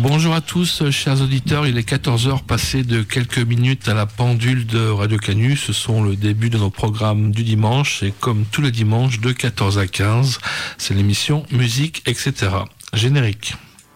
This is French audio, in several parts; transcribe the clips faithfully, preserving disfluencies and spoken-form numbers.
Bonjour à tous, chers auditeurs. Il est quatorze heures passées de quelques minutes à la pendule de Radio Canu. Ce sont le début de nos programmes du dimanche. Et comme tous les dimanches, de quatorze à quinze, c'est l'émission Musique, et cetera. Générique.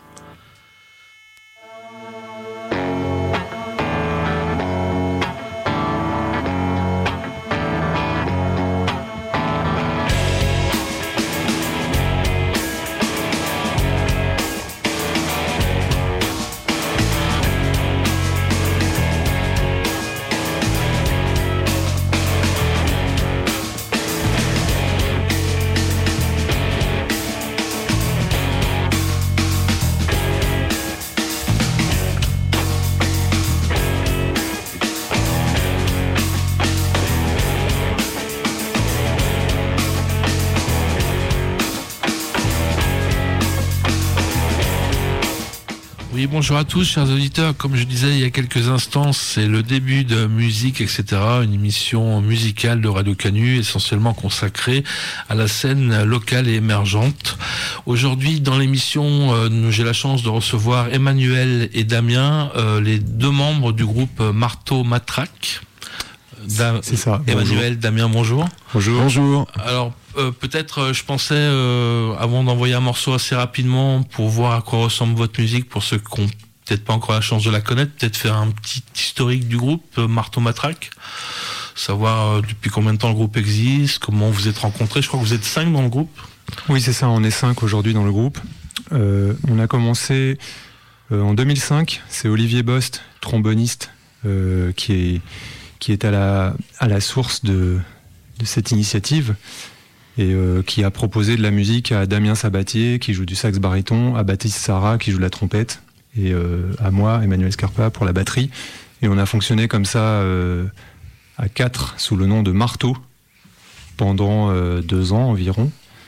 Bonjour à tous, chers auditeurs. Comme je disais il y a quelques instants, c'est le début de Musique, et cetera. Une émission musicale de Radio Canu, essentiellement consacrée à la scène locale et émergente. Aujourd'hui, dans l'émission, euh, j'ai la chance de recevoir Emmanuel et Damien, euh, les deux membres du groupe Marteau Matraque. Da- c'est ça. Emmanuel, bonjour. Damien, bonjour. Bonjour. Bonjour. Alors, euh, peut-être, euh, je pensais, euh, avant d'envoyer un morceau assez rapidement, pour voir à quoi ressemble votre musique, pour ceux qui n'ont peut-être pas encore la chance de la connaître, peut-être faire un petit historique du groupe, euh, Marteau Matraque. Savoir euh, depuis combien de temps le groupe existe, comment vous êtes rencontrés. Je crois que vous êtes cinq dans le groupe. Oui, c'est ça, on est cinq aujourd'hui dans le groupe. Euh, on a commencé euh, en deux mille cinq, c'est Olivier Bost, tromboniste, euh, qui est... qui est à la, à la source de, de cette initiative et euh, qui a proposé de la musique à Damien Sabatier qui joue du sax baryton, à Baptiste Sarra qui joue de la trompette et euh, à moi, Emmanuel Scarpa, pour la batterie. Et on a fonctionné comme ça euh, à quatre sous le nom de Marteau pendant euh, deux ans environ.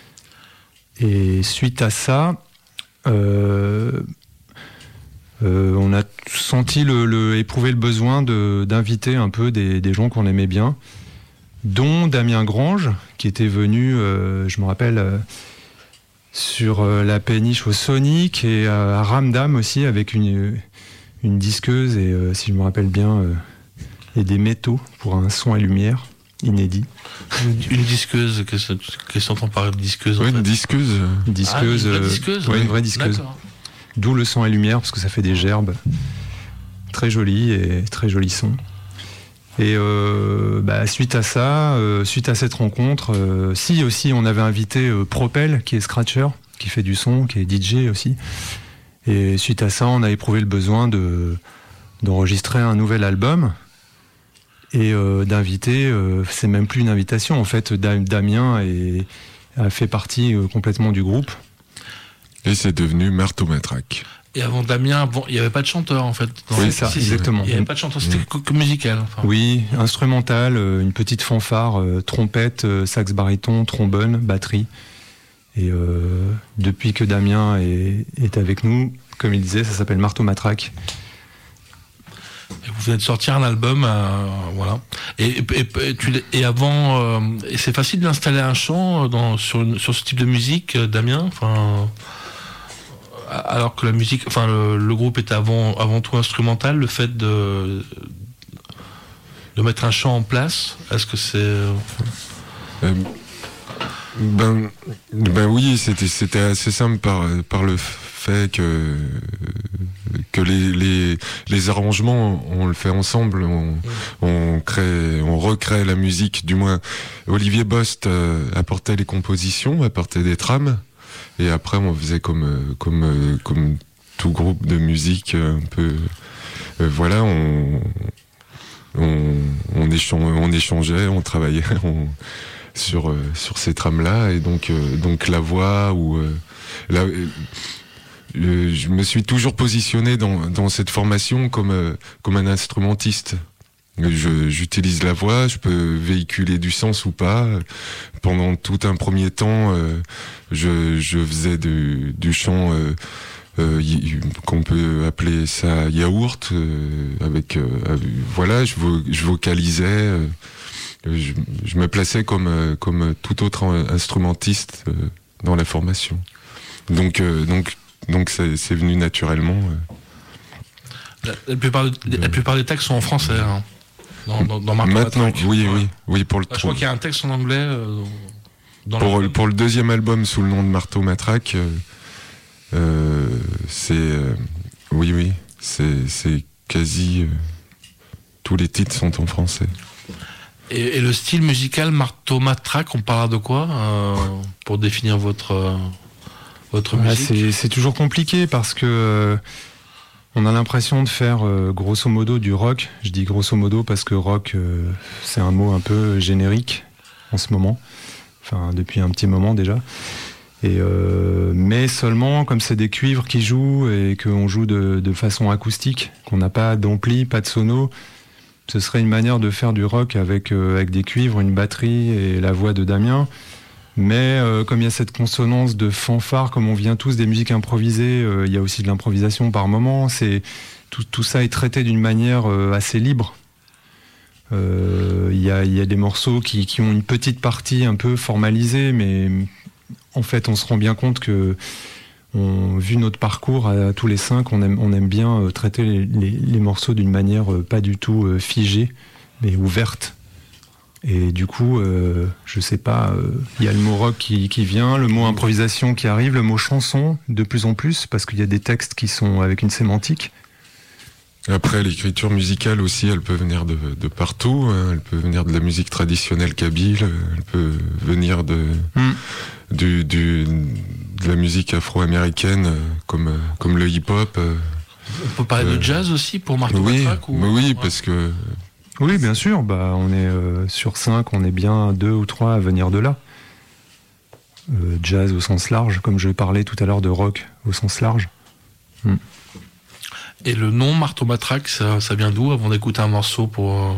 Et suite à ça, euh, Euh, on a senti le, le, éprouvé le besoin de, d'inviter un peu des, des gens qu'on aimait bien, dont Damien Grange, qui était venu, euh, je me rappelle, euh, sur euh, la péniche au Sonic, et euh, à Ramdam aussi, avec une, une disqueuse, et euh, si je me rappelle bien, euh, et des métaux pour un son et lumière inédit. Une, une disqueuse, qu'est-ce que s'entend par une disqueuse? Oui, en fait une disqueuse. Une disqueuse, ah, une vraie disqueuse, euh, ouais, oui. une vraie disqueuse. D'accord. D'où le son et lumière, parce que ça fait des gerbes. Très joli et très joli son. Et euh, bah, suite à ça, euh, suite à cette rencontre, euh, si aussi on avait invité euh, Propel, qui est scratcher, qui fait du son, qui est D J aussi. Et suite à ça, on a éprouvé le besoin de, d'enregistrer un nouvel album et euh, d'inviter, euh, c'est même plus une invitation, en fait, Damien est, a fait partie euh, complètement du groupe. Et c'est devenu Marteau Matraque. Et avant Damien, bon, il n'y avait pas de chanteur en fait. Oui, ça, si, exactement. Il n'y avait pas de chanteur, c'était que, que musical. Enfin. Oui, instrumental, euh, une petite fanfare, euh, trompette, euh, sax baryton, trombone, batterie. Et euh, depuis que Damien est, est avec nous, comme il disait, ça s'appelle Marteau Matraque. Et vous venez de sortir un album, euh, voilà. Et, et, et, tu, et avant, euh, et c'est facile d'installer un chant dans, sur, une, sur ce type de musique, Damien. Enfin, alors que la musique, enfin le, le groupe était avant, avant tout instrumental, le fait de de mettre un chant en place, est-ce que c'est euh... ben ben oui, c'était c'était assez simple par par le fait que que les les les arrangements on le fait ensemble, on on crée on recrée la musique, du moins Olivier Bost euh, apportait les compositions, apportait des trames. Et après, on faisait comme comme comme tout groupe de musique un peu. Euh, voilà, on on on, échange, on échangeait, on travaillait on, sur euh, sur ces trames-là, et donc euh, donc la voix ou euh, la, euh, je me suis toujours positionné dans dans cette formation comme euh, comme un instrumentiste. Je, j'utilise la voix, je peux véhiculer du sens ou pas. Pendant tout un premier temps, euh, je, je faisais du, du chant euh, euh, y, qu'on peut appeler ça yaourt, euh, avec euh, voilà, je, vo, je vocalisais, euh, je, je me plaçais comme euh, comme tout autre instrumentiste euh, dans la formation. Donc euh, donc donc c'est, c'est venu naturellement. La, la, plupart, de, la plupart des textes sont en français. Hein. Dans, dans, dans Marteau Maintenant, Matraque. oui, oui, oui, pour le. Je crois qu'il y a un texte en anglais. Euh, dans pour, le, pour le deuxième album sous le nom de Marteau Matraque, euh, euh, c'est, euh, oui, oui, c'est, c'est quasi euh, tous les titres sont en français. Et, et le style musical Marteau Matraque, on parle de quoi euh, pour définir votre euh, votre ouais, musique? c'est, c'est toujours compliqué parce que. Euh, On a l'impression de faire euh, grosso modo du rock. Je dis grosso modo parce que rock, euh, c'est un mot un peu générique en ce moment. Enfin, depuis un petit moment déjà. Et, euh, mais seulement, comme c'est des cuivres qui jouent et qu'on joue de, de façon acoustique, qu'on n'a pas d'ampli, pas de sono, ce serait une manière de faire du rock avec, euh, avec des cuivres, une batterie et la voix de Damien. Mais euh, comme il y a cette consonance de fanfare, comme on vient tous des musiques improvisées, euh, il y a aussi de l'improvisation par moment. C'est, tout, tout ça est traité d'une manière euh, assez libre. Euh, il y a, il y a des morceaux qui, qui ont une petite partie un peu formalisée, mais en fait on se rend bien compte que, on, vu notre parcours à, à tous les cinq, on aime, on aime bien euh, traiter les, les, les morceaux d'une manière euh, pas du tout euh, figée, mais ouverte. Et du coup, euh, je sais pas, il euh, y a le mot rock qui, qui vient, le mot improvisation qui arrive, le mot chanson de plus en plus, parce qu'il y a des textes qui sont avec une sémantique. Après, l'écriture musicale aussi, elle peut venir de, de partout. Hein. Elle peut venir de la musique traditionnelle kabyle, elle peut venir de, mm. du, du, de la musique afro-américaine, comme, comme le hip-hop. On peut parler euh, de jazz aussi pour Marteau oui, Matraque ou... Oui, ouais. parce que... Oui, bien sûr. Bah, on est euh, sur cinq, on est bien deux ou trois à venir de là. Euh, jazz au sens large, comme je parlais tout à l'heure de rock au sens large. Mm. Et le nom Marteau Matraque, ça, ça vient d'où avant d'écouter un morceau pour...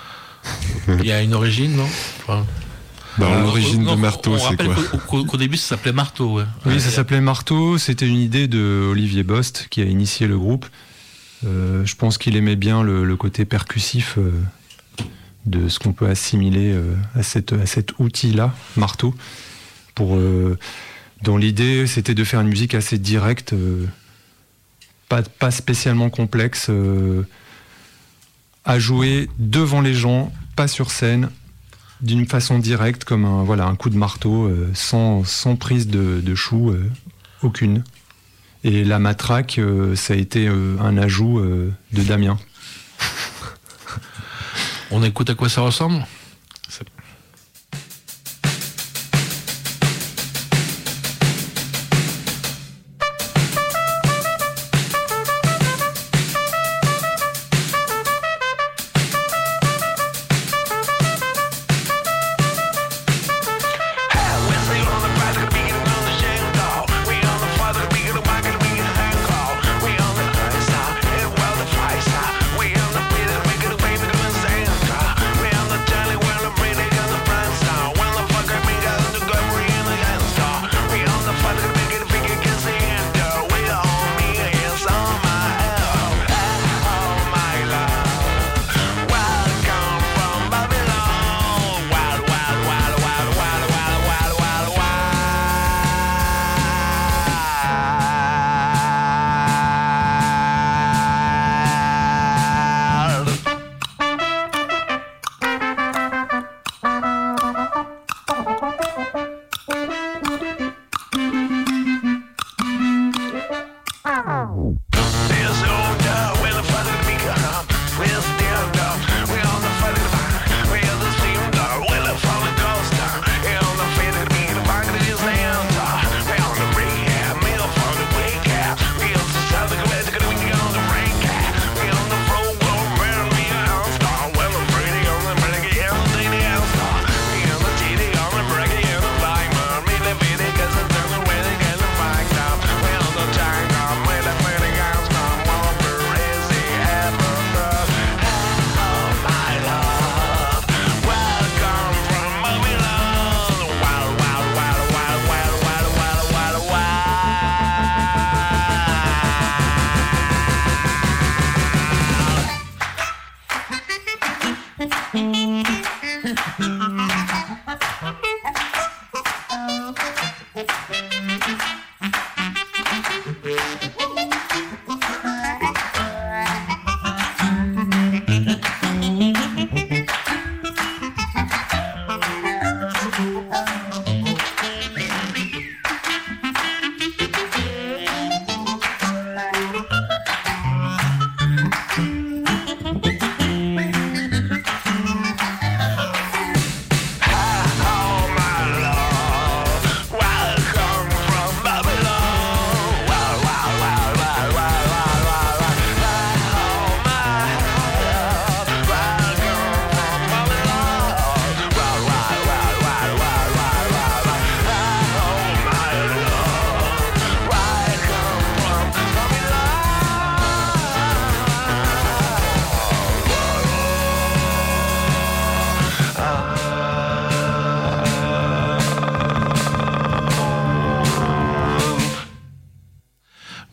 Il y a une origine, non enfin... bah, euh, L'origine non, de Marteau, on c'est rappelle quoi qu'au, qu'au, qu'au début, ça s'appelait Marteau. Ouais. Oui, ouais, ça s'appelait Marteau. C'était une idée de Olivier Bost qui a initié le groupe. Euh, je pense qu'il aimait bien le, le côté percussif euh, de ce qu'on peut assimiler euh, à, cette, à cet outil-là, marteau. Pour, euh, dans l'idée, c'était de faire une musique assez directe, euh, pas, pas spécialement complexe, euh, à jouer devant les gens, pas sur scène, d'une façon directe, comme un, voilà, un coup de marteau, euh, sans, sans prise de, de chou, euh, aucune. Et la matraque, euh, ça a été euh, un ajout euh, de Damien. On écoute à quoi ça ressemble ? C'est...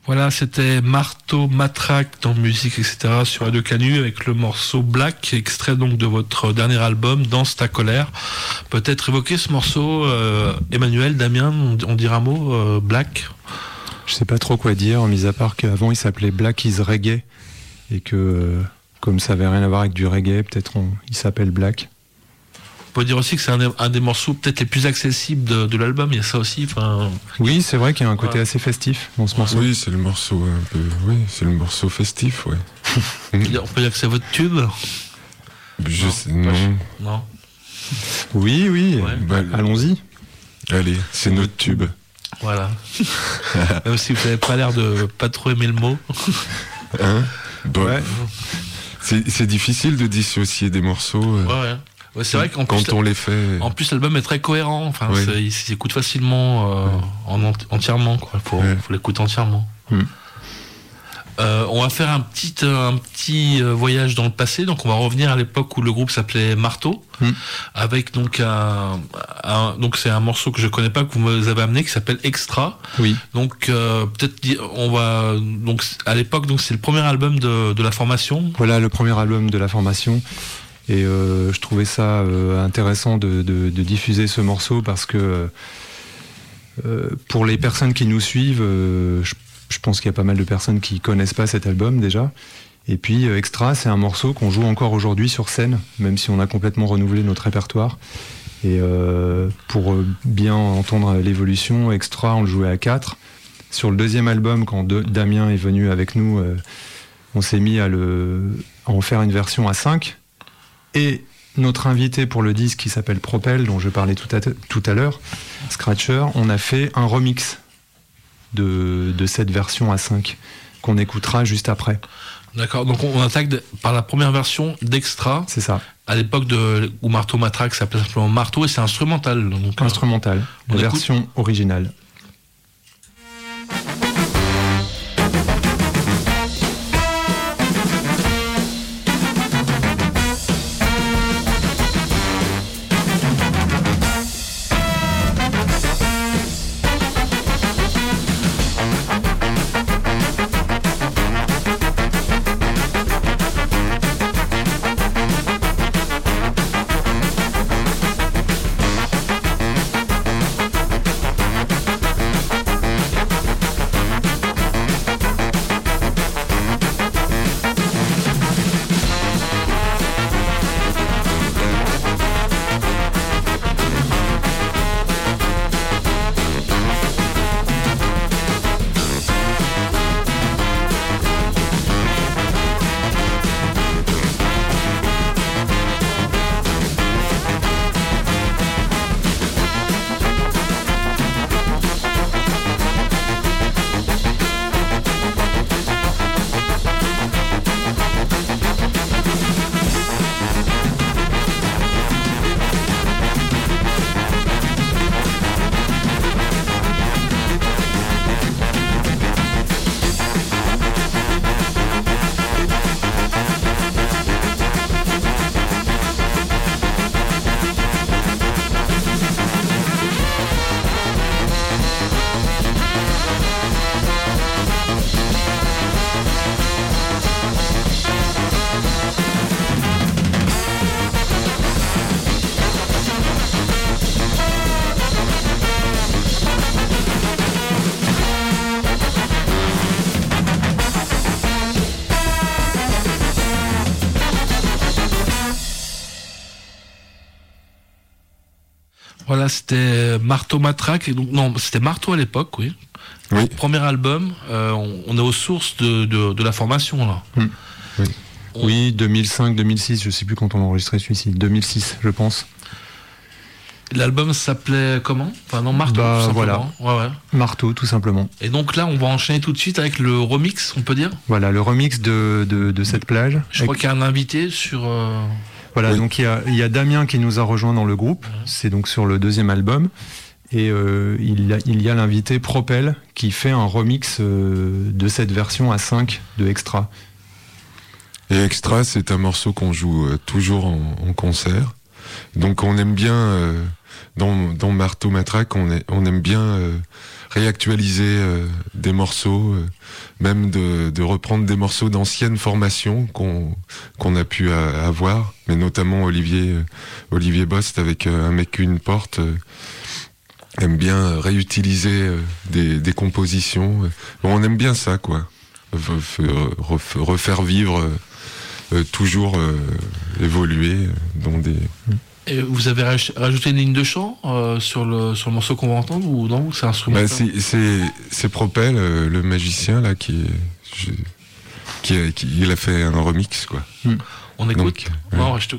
Voilà, c'était Marteau, Matraque dans musique, et cetera sur Radio Canu avec le morceau Black, extrait donc de votre dernier album, Danse ta colère. Peut-être évoquer ce morceau, euh, Emmanuel, Damien, on, on dira un mot, euh, Black. Je sais pas trop quoi dire, mis à part qu'avant il s'appelait Black is Reggae, et que euh, comme ça avait rien à voir avec du reggae, peut-être on, il s'appelle Black. On peut dire aussi que c'est un des, un des morceaux peut-être les plus accessibles de, de l'album, il y a ça aussi. Oui, c'est vrai qu'il y a un côté ouais. assez festif dans ce morceau. Oui, c'est le morceau un peu, oui, c'est le morceau festif, ouais. On peut dire que c'est votre tube. Je non, sais, non. non. Oui, oui, ouais. bah, allons-y. Allez, c'est notre tube. Voilà. Même si vous n'avez pas l'air de pas trop aimer le mot. Hein bon. Ouais. C'est, c'est difficile de dissocier des morceaux. Euh... Ouais, ouais. Ouais, c'est vrai qu'en quand plus, on les fait. En plus, l'album est très cohérent. Enfin, ouais. il s'écoute facilement euh, ouais. en enti- entièrement. Il faut, ouais. faut l'écouter entièrement. Mm. Euh, on va faire un petit, euh, un petit euh, voyage dans le passé. Donc, on va revenir à l'époque où le groupe s'appelait Marteau, mm. avec donc un, un, donc c'est un morceau que je connais pas que vous m'avez amené qui s'appelle Extra. Oui. Donc, euh, peut-être on va donc à l'époque donc c'est le premier album de, de la formation. Voilà le premier album de la formation. Et euh, je trouvais ça euh, intéressant de, de, de diffuser ce morceau parce que euh, pour les personnes qui nous suivent, euh, je, je pense qu'il y a pas mal de personnes qui connaissent pas cet album déjà. Et puis euh, Extra, c'est un morceau qu'on joue encore aujourd'hui sur scène, même si on a complètement renouvelé notre répertoire. Et euh, pour bien entendre l'évolution, Extra, on le jouait à quatre. Sur le deuxième album, quand de, Damien est venu avec nous, euh, on s'est mis à, le, à en faire une version à cinq. Et notre invité pour le disque qui s'appelle Propel, dont je parlais tout à, tout à l'heure, Scratcher, on a fait un remix de, de cette version à cinq qu'on écoutera juste après. D'accord, donc on attaque de, par la première version d'Extra. C'est ça. À l'époque de, où Marteau Matraque s'appelait simplement Marteau et c'est instrumental. Donc, instrumental, euh, la version écoute... originale. Voilà, c'était Marteau Matraque. Et donc, non, c'était Marteau à l'époque, oui. Oui. Premier album, euh, on, on est aux sources de, de, de la formation, là. Mmh. Oui. On... oui, deux mille cinq, deux mille six, je sais plus quand on a enregistré celui-ci. deux mille six, je pense. L'album s'appelait comment? Enfin, non, Marteau, bah, tout voilà. Ouais, ouais. Marteau, tout simplement. Et donc là, on va enchaîner tout de suite avec le remix, on peut dire? Voilà, le remix de, de, de cette plage. Je avec... crois qu'il y a un invité sur... Euh... Voilà, oui. donc il y a, il y a Damien qui nous a rejoint dans le groupe. Ouais. C'est donc sur le deuxième album. Et euh, il, y a, il y a l'invité Propel qui fait un remix euh, de cette version à cinq de Extra. Et Extra, c'est un morceau qu'on joue euh, toujours en, en concert. donc on aime bien euh, dans, dans Marteau Matraque, on, est, on aime bien euh, réactualiser euh, des morceaux, euh, même de, de reprendre des morceaux d'anciennes formations qu'on qu'on a pu a, avoir, mais notamment Olivier euh, Olivier Bost avec euh, Un mec une porte euh, aime bien réutiliser euh, des, des compositions. Bon, on aime bien ça, quoi. Refaire vivre, euh, euh, toujours euh, évoluer dans des... Et vous avez rajouté une ligne de chant euh, sur, le, sur le morceau qu'on va entendre ou non? C'est instrumental? Bah, c'est, c'est Propel, euh, le magicien, là, qui, je, qui, a, qui il a fait un remix, quoi. Hmm. On écoute. Donc, ouais. Non, je te...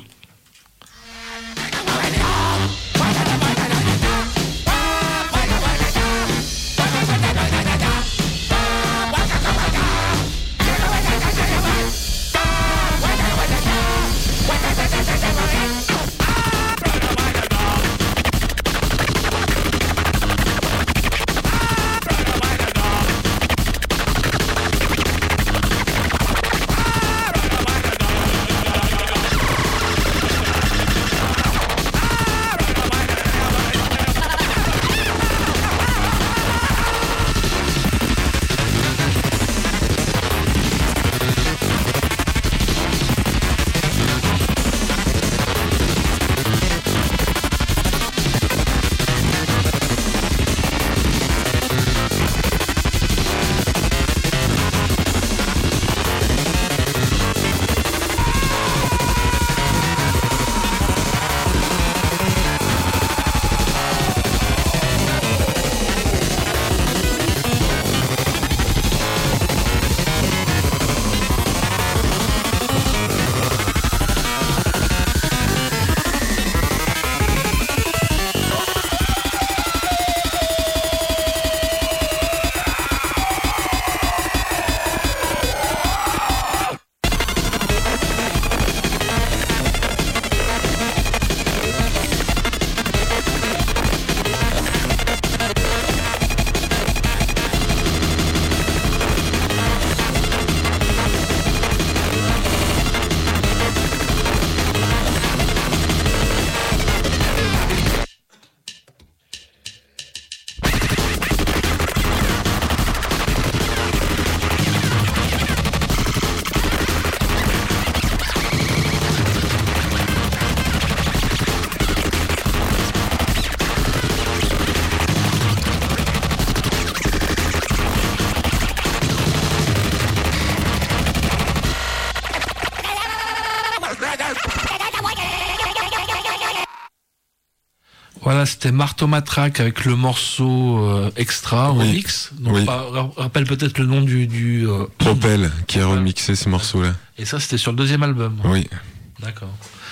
Voilà, c'était Marteau Matraque avec le morceau euh, Extra, oui. remix. Donc, oui. pas, rappelle peut-être le nom du... du euh... Propel, qui a remixé ce morceau-là. Et ça, c'était sur le deuxième album. Oui. D'accord.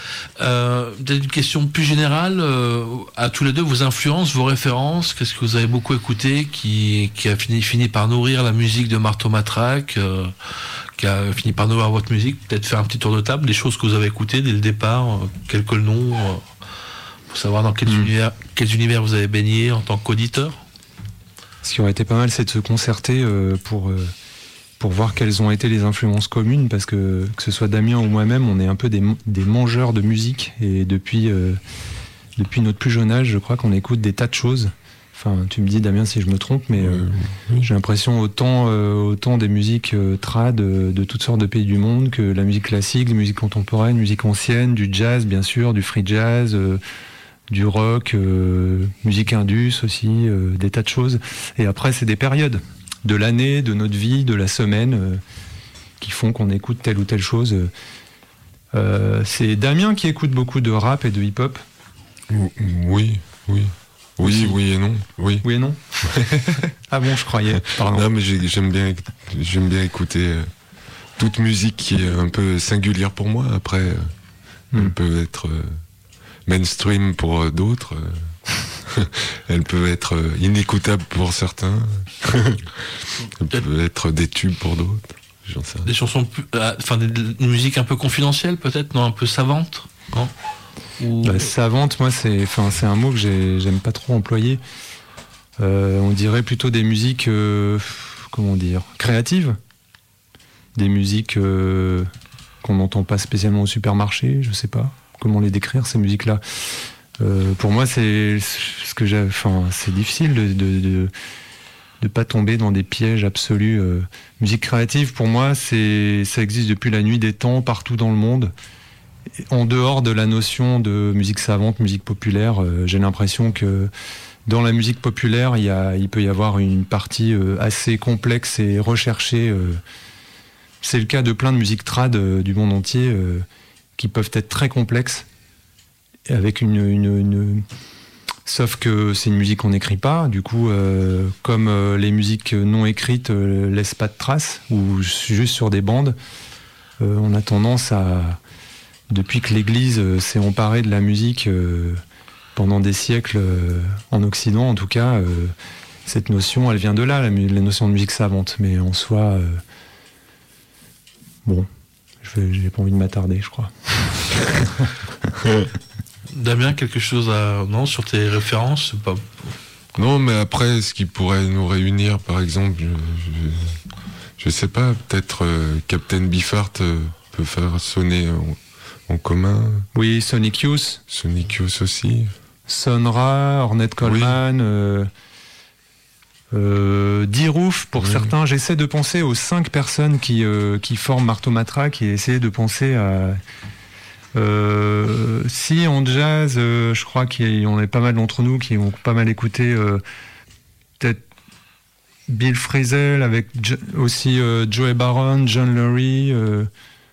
Euh, peut-être une question plus générale, euh, à tous les deux, vos influences, vos références, qu'est-ce que vous avez beaucoup écouté qui, qui a fini, fini par nourrir la musique de Marteau Matraque, euh, qui a fini par nourrir votre musique? Peut-être faire un petit tour de table, des choses que vous avez écoutées dès le départ, euh, quelques noms, euh, pour savoir dans quels, mmh. univers, quels univers vous avez baigné en tant qu'auditeur. Ce qui aurait été pas mal, c'est de se concerter euh, pour... Euh... pour voir quelles ont été les influences communes, parce que que ce soit Damien ou moi-même, on est un peu des, des mangeurs de musique, et depuis, euh, depuis notre plus jeune âge, je crois qu'on écoute des tas de choses. Enfin, tu me dis, Damien, si je me trompe, mais euh, oui. j'ai l'impression autant, euh, autant des musiques euh, trad euh, de toutes sortes de pays du monde, que la musique classique, la musique contemporaine, musique ancienne, du jazz, bien sûr, du free jazz, euh, du rock, euh, musique indus aussi, euh, des tas de choses. Et après, c'est des périodes de l'année, de notre vie, de la semaine, euh, qui font qu'on écoute telle ou telle chose. Euh, c'est Damien qui écoute beaucoup de rap et de hip-hop. Oui, oui. Oui, aussi. oui et non. Oui, oui et non. Ah bon, je croyais. Pardon. Non, mais j'aime bien, j'aime bien écouter euh, toute musique qui est un peu singulière pour moi. Après, euh, mm. elle peut être euh, mainstream pour euh, d'autres. Euh, elle peut être euh, inécoutable pour certains. Elle peut être des tubes pour d'autres. J'en sais rien. Des chansons, enfin euh, des, des musiques un peu confidentielles, peut-être, non, un peu savantes, non? Ou... Bah, savante, moi, c'est, enfin, c'est un mot que j'ai, j'aime pas trop employer. Euh, on dirait plutôt des musiques, euh, comment dire, créatives. Des musiques euh, qu'on n'entend pas spécialement au supermarché, je sais pas. comment les décrire ces musiques-là. Euh, pour moi, c'est ce que j'ai. Enfin, c'est difficile de de, de de pas tomber dans des pièges absolus. Euh, musique créative, pour moi, c'est ça existe depuis la nuit des temps, partout dans le monde. En dehors de la notion de musique savante, musique populaire, euh, j'ai l'impression que dans la musique populaire, il y a, il peut y avoir une partie euh, assez complexe et recherchée. Euh, c'est le cas de plein de musiques trad euh, du monde entier euh, qui peuvent être très complexes, avec une, une, une... sauf que c'est une musique qu'on n'écrit pas. Du coup, euh, comme euh, les musiques non écrites euh, laissent pas de traces ou juste sur des bandes, euh, on a tendance à, depuis que l'Église euh, s'est emparée de la musique. Euh, Pendant des siècles, euh, en Occident en tout cas, euh, cette notion, elle vient de là, la, la notion de musique savante. Mais en soi, euh, bon, je vais, j'ai pas envie de m'attarder, je crois. Damien, quelque chose à non sur tes références, c'est pas. Non, mais après, ce qui pourrait nous réunir, par exemple, je, je, je sais pas, peut-être euh, Captain Beefheart euh, peut faire sonner en, en commun. Oui, Sonic Youth. Sonic Youth aussi. Sun Ra, Ornette Coleman, oui. euh, euh, D-Roof pour oui. certains. J'essaie de penser aux cinq personnes qui, euh, qui forment Marteau Matraque et essayer de penser à... Euh, si en jazz, euh, je crois qu'il y en a pas mal d'entre nous qui ont pas mal écouté euh, peut-être Bill Frisell avec jo- aussi euh, Joey Baron, John Lurie... Euh,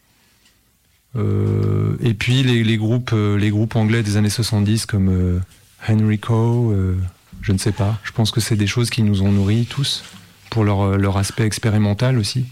Euh, et puis les, les groupes euh, les groupes anglais des années soixante-dix comme euh, Henry Coe, euh, je ne sais pas, je pense que c'est des choses qui nous ont nourris tous pour leur, leur aspect expérimental aussi.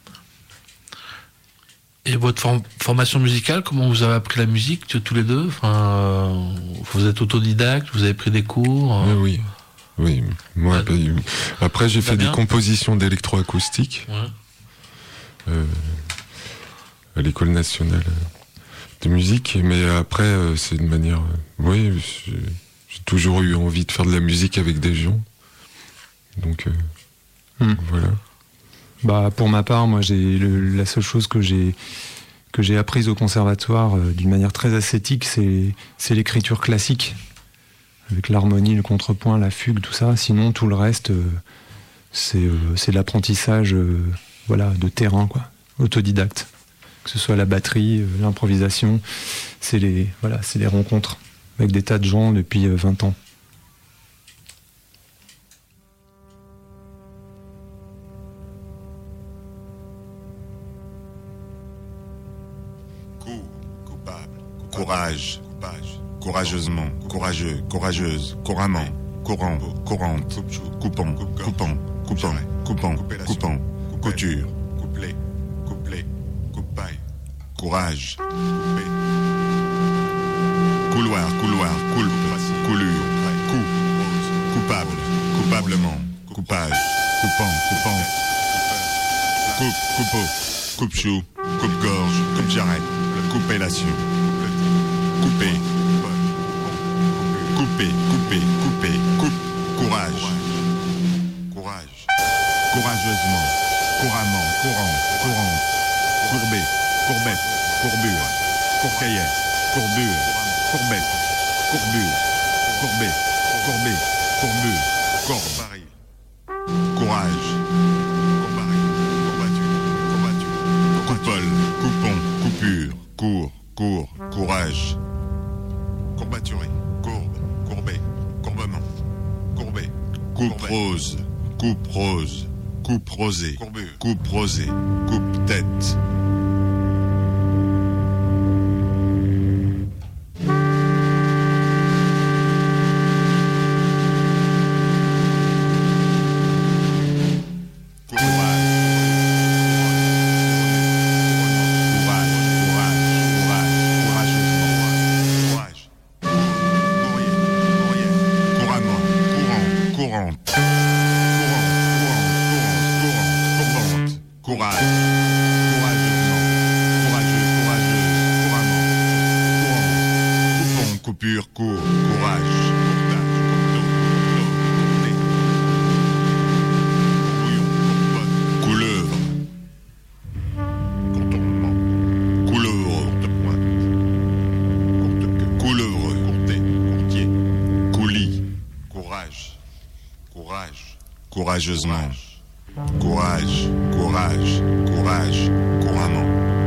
Et votre form- formation musicale, comment vous avez appris la musique tous les deux? Enfin, euh, vous êtes autodidacte, vous avez pris des cours? euh... Oui, oui, oui. Moi, bah, après j'ai fait des compositions d'électroacoustique. Ouais. Euh... à l'école nationale de musique, mais après c'est de manière, oui, j'ai, j'ai toujours eu envie de faire de la musique avec des gens, donc euh, hmm. voilà. Bah pour ma part, moi j'ai le, la seule chose que j'ai que j'ai apprise au conservatoire euh, d'une manière très ascétique, c'est c'est l'écriture classique, avec l'harmonie, le contrepoint, la fugue, tout ça. Sinon tout le reste, euh, c'est euh, c'est l'apprentissage, euh, voilà, de terrain, quoi, autodidacte. Que ce soit la batterie, l'improvisation, c'est les, voilà, c'est les rencontres avec des tas de gens depuis vingt ans. Coup, coupable, courage, courageusement, courageux, courageuse, couramment, courant, courante, coupant, coupant, coupant, coupant, coupant, couture, couplet, couplet. Courage. Coupé. Couloir, couloir, coulpe, coulure, coup, coupable, coupablement, coupage, coupant, coupant, coupe, coupeau, coupe-chou, coupe-gorge, coupe-jarrette, coupellation, couper, couper, couper, couper, coupe, courage, courage, courageusement, couramment, courant, courante, courbé, courbette, courbure, courcaillette, courbure, courbette, courbure, courbet, courbé, courbure, corbe, courage, courbaré, courbattu, courbattu, coupole, coupon, coupure, court, court, courage, courbaturé, courbe, courbet, courbement, courbet, coupe rose, coupe rose, coupe rosée, coupe rosée, coupe tête. courageusement. Courage, courage, courage, couramment.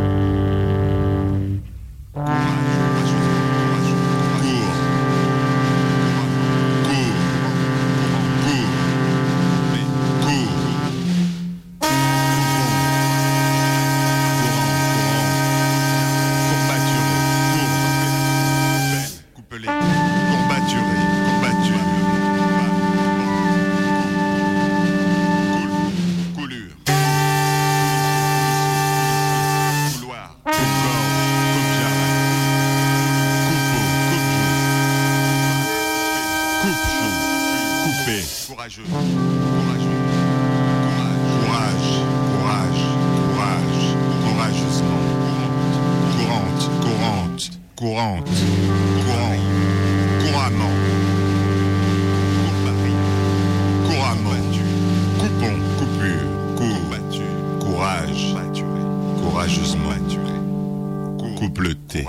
Courante, courant, couramment, courbarie, couramment, coupon, coupure, court, battu, courage, maturé, courageusement, maturé, coupleté.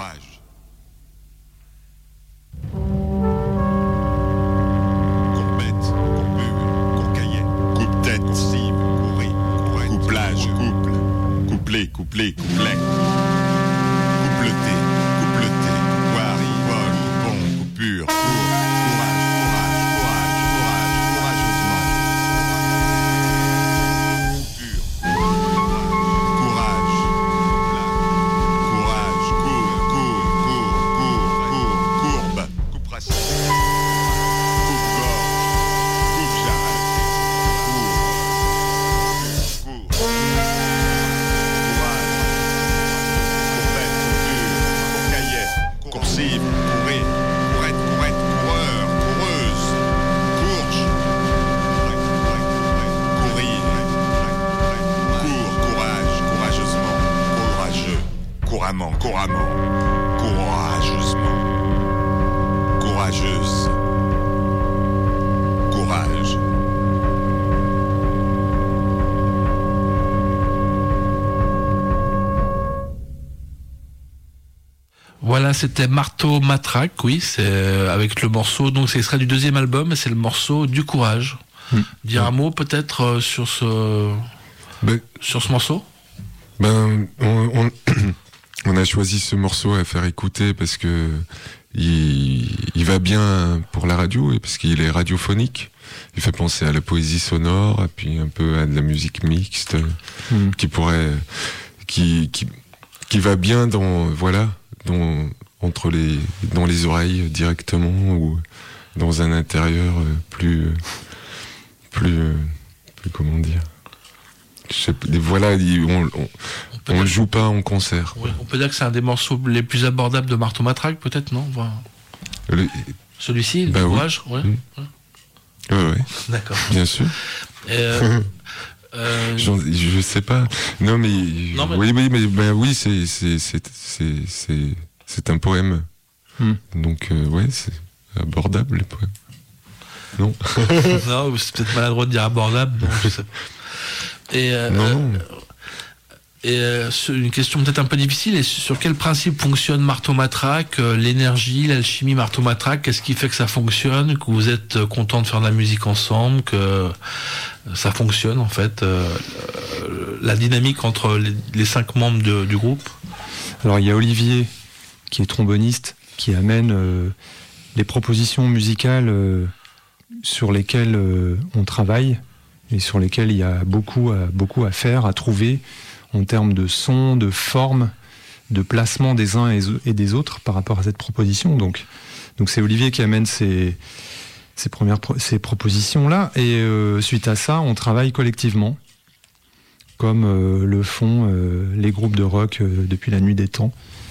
Courbette, courbure, courcaillet, coupe-tête, cive, courir, couplage, couple, couplé, couplé, couplet, coupleté. Pur, courage, courage, courage, courageusement. Pur, courage, courage, court, court, court, court, court, courbe, coupe racine, coupe-gorge, coupe-jarret, court, court, courage, courbette, pur, courcaillet, coursive, courir. Couramment, couramment, courageusement, courageuse, courage. Voilà, c'était Marteau Matraque, oui, c'est avec le morceau, donc c'est extrait du deuxième album, c'est le morceau du courage. Mmh. Dire un mot peut-être euh, sur ce ben, sur ce morceau. Ben, on, on, on a choisi ce morceau à faire écouter parce que il, il va bien pour la radio et parce qu'il est radiophonique. Il fait penser à la poésie sonore et puis un peu à de la musique mixte mmh. qui pourrait, qui, qui, qui va bien dans, voilà, dans, entre les, dans les oreilles directement ou dans un intérieur plus, plus, plus comment dire. Je sais, voilà, on, on, on le joue pas en concert. Oui, on peut dire que c'est un des morceaux les plus abordables de Marteau Matraque, peut-être, non voilà. Le... Celui-ci, bah le oui. courage, ouais. Mmh. ouais. Ouais, ouais. D'accord. Bien sûr. Euh, euh... Je sais pas. Non, mais, non, mais... oui, oui, mais ben oui, c'est c'est c'est c'est c'est c'est un poème. Mmh. Donc euh, ouais, c'est abordable les poèmes. Non. Non, c'est peut-être maladroit de dire abordable. Non, je sais pas. Et, euh, non. et euh, une question peut-être un peu difficile, et sur quel principe fonctionne Marteau Matraque, euh, l'énergie, l'alchimie Marteau Matraque, qu'est-ce qui fait que ça fonctionne, que vous êtes content de faire de la musique ensemble, que ça fonctionne en fait, euh, euh, la dynamique entre les, les cinq membres de, du groupe? Alors il y a Olivier qui est tromboniste, qui amène euh, les propositions musicales euh, sur lesquelles euh, on travaille et sur lesquelles il y a beaucoup à, beaucoup à faire, à trouver en termes de son, de forme, de placement des uns et des autres par rapport à cette proposition. Donc, donc c'est Olivier qui amène ces, ces premières ces propositions-là, et euh, suite à ça, on travaille collectivement, comme euh, le font euh, les groupes de rock euh, depuis la nuit des temps.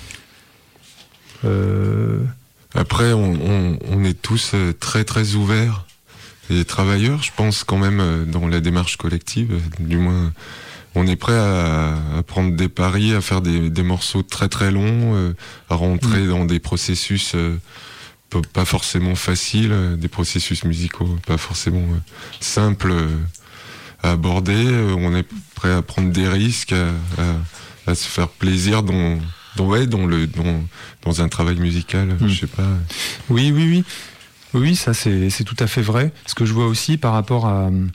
Euh... Après, on, on, on est tous très très ouverts et travailleurs, je pense quand même dans la démarche collective. Du moins, on est prêt à, à prendre des paris, à faire des, des morceaux très très longs, euh, à rentrer mmh. dans des processus euh, pas forcément faciles, des processus musicaux pas forcément euh, simples euh, à aborder. Euh, on est prêt à prendre des risques, à, à, à se faire plaisir dans dans ouais, dans le dans dans un travail musical. Mmh. Je sais pas. Oui, oui, oui. Oui, ça c'est, c'est tout à fait vrai. Ce que je vois aussi par rapport à,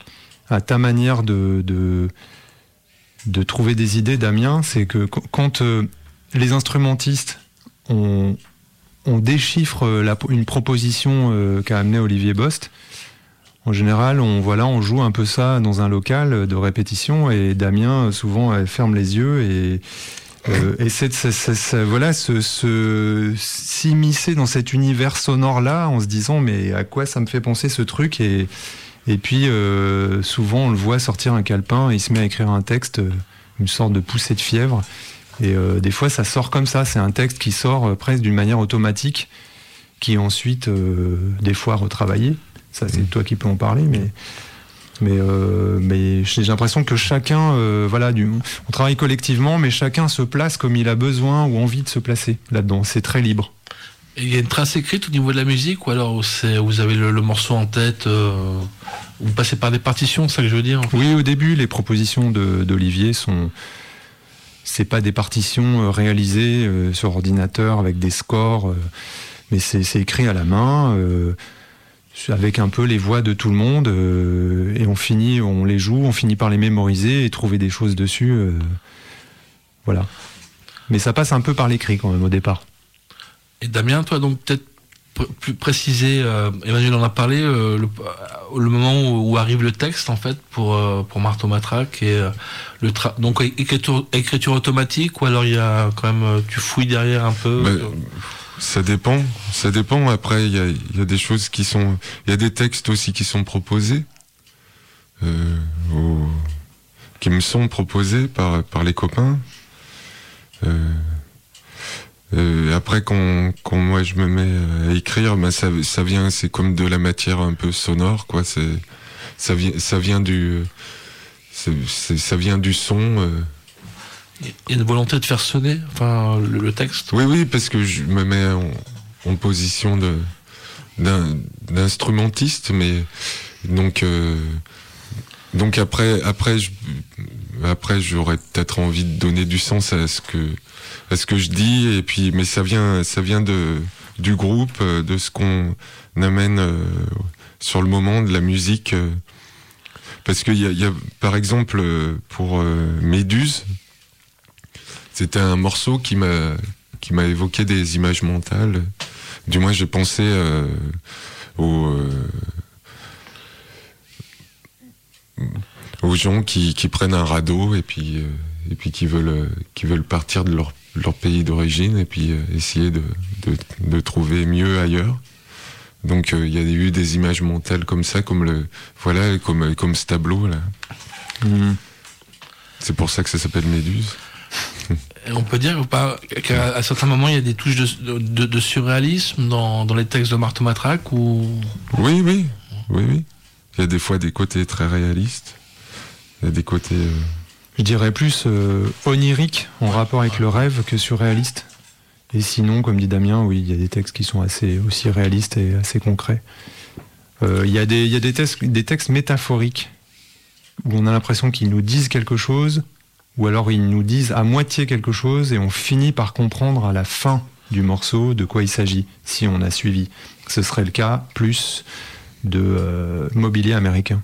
à ta manière de, de, de trouver des idées, Damien, c'est que quand euh, les instrumentistes, on, on déchiffre la, une proposition euh, qu'a amenée Olivier Bost, en général, on, voilà, on joue un peu ça dans un local de répétition, et Damien, souvent, elle ferme les yeux et euh, essaie de ça, ça, ça, voilà, se, se, s'immiscer dans cet univers sonore-là en se disant mais à quoi ça me fait penser ce truc, et, et puis euh, souvent on le voit sortir un calepin et il se met à écrire un texte, une sorte de poussée de fièvre, et euh, des fois ça sort comme ça, c'est un texte qui sort euh, presque d'une manière automatique, qui est ensuite euh, des fois retravaillé. Ça, c'est toi qui peux en parler, mais, mais, euh, mais j'ai l'impression que chacun, euh, voilà, du, on travaille collectivement, mais chacun se place comme il a besoin ou envie de se placer là-dedans. C'est très libre. Et il y a une trace écrite au niveau de la musique, ou alors c'est, vous avez le, le morceau en tête, euh, vous passez par des partitions, c'est ça que je veux dire en fait. Oui, au début, les propositions de, d'Olivier sont... C'est pas des partitions réalisées euh, sur ordinateur avec des scores, euh, mais c'est, c'est écrit à la main, euh, avec un peu les voix de tout le monde, euh, et on finit, on les joue, on finit par les mémoriser et trouver des choses dessus, euh, voilà. Mais ça passe un peu par l'écrit quand même au départ. Et Damien, toi donc peut-être pr- plus préciser, euh, Emmanuel en a parlé, euh, le, le moment où, où arrive le texte en fait pour euh, pour Marteau Matraque, et euh, le tra- donc écriture, écriture automatique, ou alors il y a quand même, tu fouilles derrière un peu. Bah, ça dépend, ça dépend. Après, il y a, y a des choses qui sont, il y a des textes aussi qui sont proposés, euh, au, qui me sont proposés par par les copains. Euh, euh, après, quand, quand moi je me mets à écrire, ben ça, ça vient, c'est comme de la matière un peu sonore, quoi. C'est, ça vient, ça vient du, c'est, c'est, ça vient du son. Euh, Il y a une volonté de faire sonner, enfin, le, le texte. Oui, oui, parce que je me mets en, en position de, d'un, d'instrumentiste, mais donc, euh, donc après, après, je, après, j'aurais peut-être envie de donner du sens à ce que, à ce que je dis, et puis, mais ça vient, ça vient de, du groupe, de ce qu'on amène euh, sur le moment, de la musique, euh, parce qu'il y a, il y a, par exemple, pour euh, Méduse. C'était un morceau qui m'a qui m'a évoqué des images mentales. Du moins, j'ai pensé euh, aux euh, aux gens qui, qui prennent un radeau et puis euh, et puis qui veulent qui veulent partir de leur leur pays d'origine et puis euh, essayer de, de de trouver mieux ailleurs. Donc il euh, y a eu des images mentales comme ça, comme le voilà, comme comme ce tableau là. Mmh. C'est pour ça que ça s'appelle Méduse. Et on peut dire qu'à à certains moments il y a des touches de, de, de surréalisme dans, dans les textes de Marteau Matraque, ou... Oui, oui, oui, oui. Il y a des fois des côtés très réalistes. Il y a des côtés... Euh... Je dirais plus euh, onirique, en rapport avec le rêve, que surréaliste. Et sinon, comme dit Damien, oui, il y a des textes qui sont assez aussi réalistes et assez concrets. Euh, il y a des, il y a des textes, des textes métaphoriques, où on a l'impression qu'ils nous disent quelque chose, ou alors ils nous disent à moitié quelque chose et on finit par comprendre à la fin du morceau de quoi il s'agit, si on a suivi. Ce serait le cas plus de euh, Mobilier américain.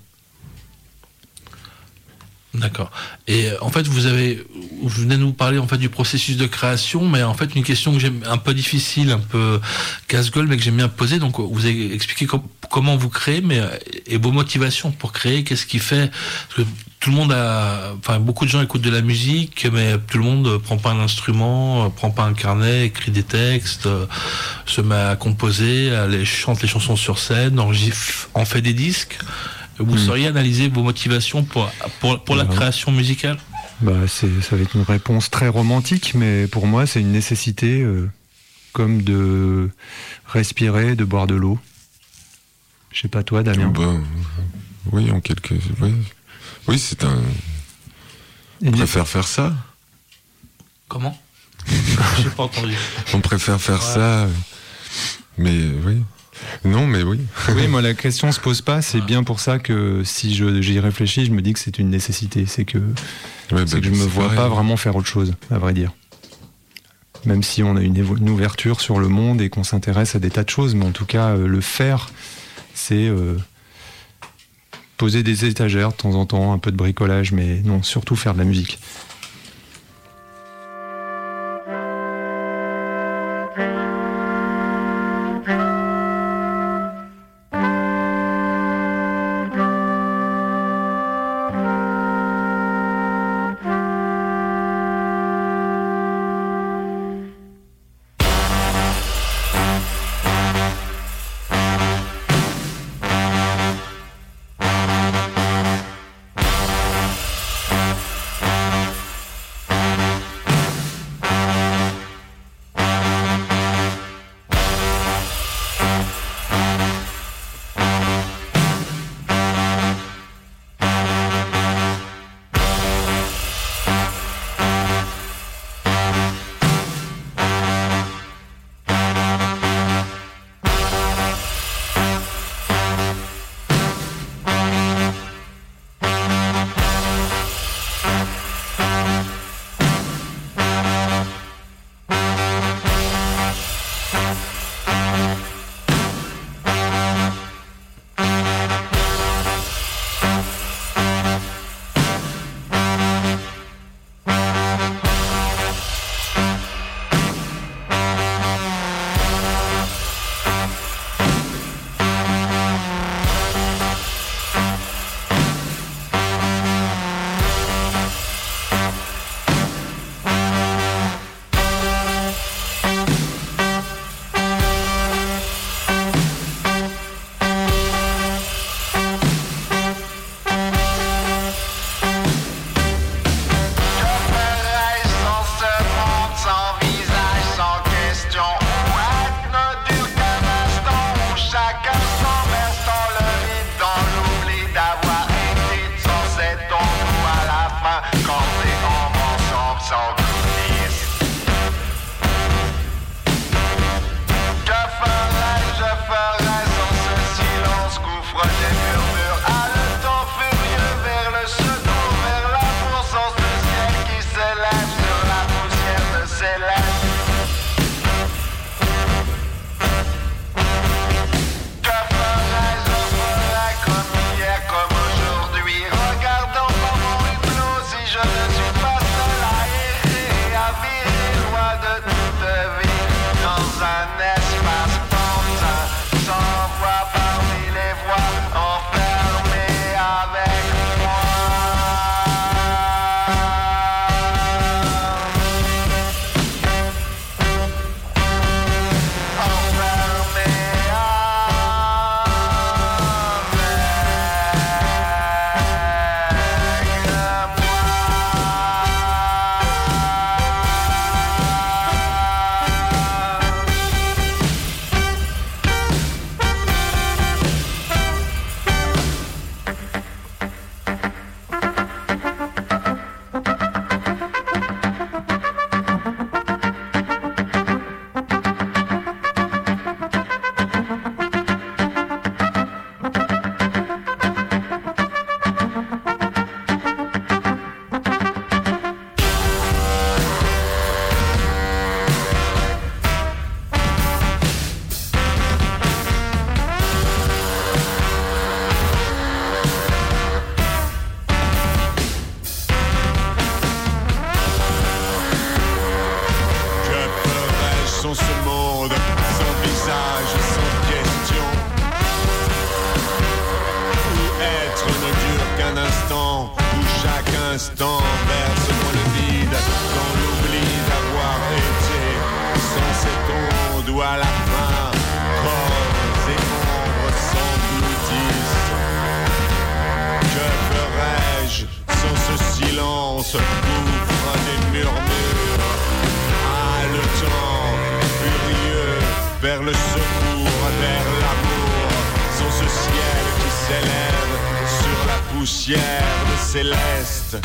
D'accord. Et en fait, vous avez, vous venez de nous parler en fait du processus de création, mais en fait une question que j'aime un peu difficile, un peu casse-gueule, mais que j'aime bien poser. Donc, vous avez expliqué com- comment vous créez, mais et vos motivations pour créer. Qu'est-ce qui fait? Parce que tout le monde a, enfin beaucoup de gens écoutent de la musique, mais tout le monde prend pas un instrument, prend pas un carnet, écrit des textes, se met à composer, à les, chante les chansons sur scène, enregistre, en fait des disques. Vous mmh. sauriez analyser vos motivations pour, pour, pour la création musicale? Bah, c'est, ça va être une réponse très romantique, mais pour moi, c'est une nécessité, euh, comme de respirer, de boire de l'eau. Je sais pas toi, Damien. Bah, oui, en quelque... Oui, oui c'est un... On préfère faire ça. Comment? J'ai pas entendu. On préfère faire ouais. ça, mais oui... Non, mais oui. Oui, moi la question se pose pas. C'est bien pour ça que si je, j'y réfléchis, je me dis que c'est une nécessité. C'est que, ouais, c'est bah, que je me vois pareil. Pas vraiment faire autre chose, à vrai dire. Même si on a une, évo- une ouverture sur le monde et qu'on s'intéresse à des tas de choses, mais en tout cas, euh, le faire, c'est, euh, poser des étagères de temps en temps, un peu de bricolage, mais non, surtout faire de la musique. instant verse-moi le vide dans l'oubli d'avoir été sans cet onde où à la fin corps et ombres s'engloutissent. Que ferais-je sans ce silence couvre des murmures haletant, furieux vers le secours, vers l'amour, sans ce ciel qui s'élève sur la poussière de céleste.